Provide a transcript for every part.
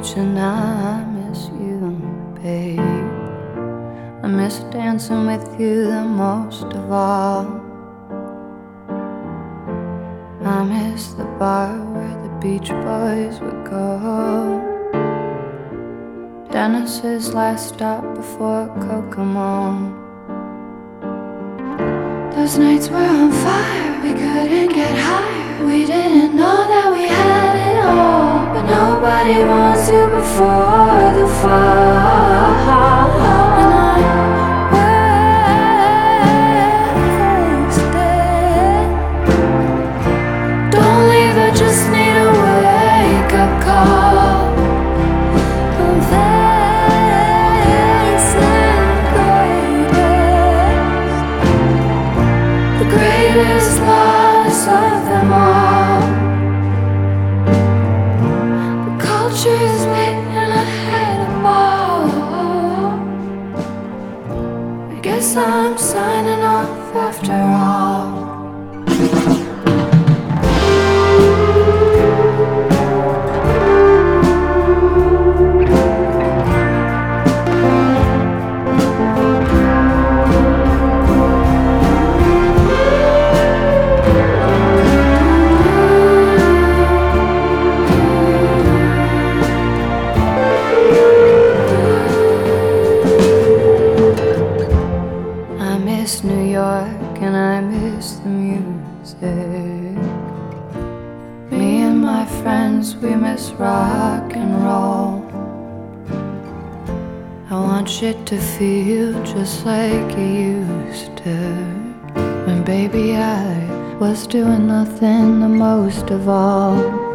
beach and I miss you, babe. I miss dancing with you the most of all. I miss the bar where the Beach Boys would go, Dennis's last stop before Kokomo. Those nights were on fire, we couldn't get higher. We didn't know that we had it all, but nobody wants you before the fall. And I wasted. Don't leave, I just need a wake-up call. I'm facing the greatest loss of them all. The culture is lit and I had a ball. I guess I'm signing off after all. I miss New York and I miss the music. Me and my friends, we miss rock and roll. I want shit to feel just like it used to, when baby I was doing nothing the most of all.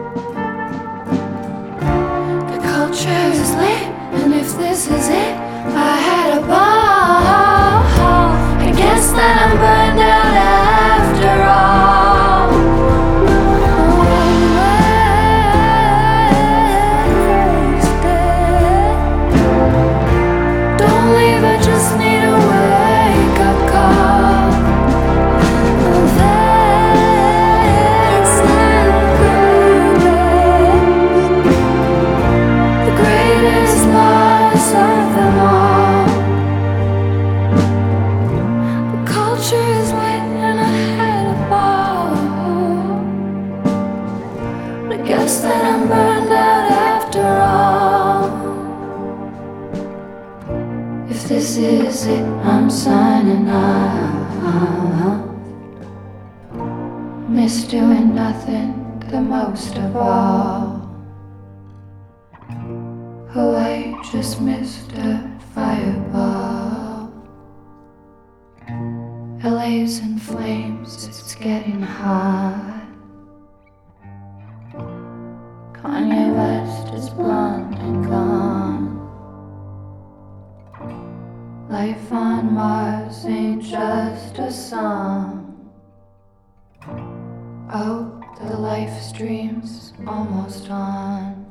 The culture is lit, and if this is it, I had a ball. I guess that I'm burned out after all. Don't leave, I just need a wake-up call. I'm facing the greatest loss of them all. The culture is lit and I had a ball. But I guess that I'm burned out after all. If this is it, I'm signing off. Miss doing nothing the most of all. Oh, I just missed a fireball. LA's in flames, it's getting hot. Kanye West is blonde and gone. Life on Mars ain't just a song. Oh, the live stream's almost on.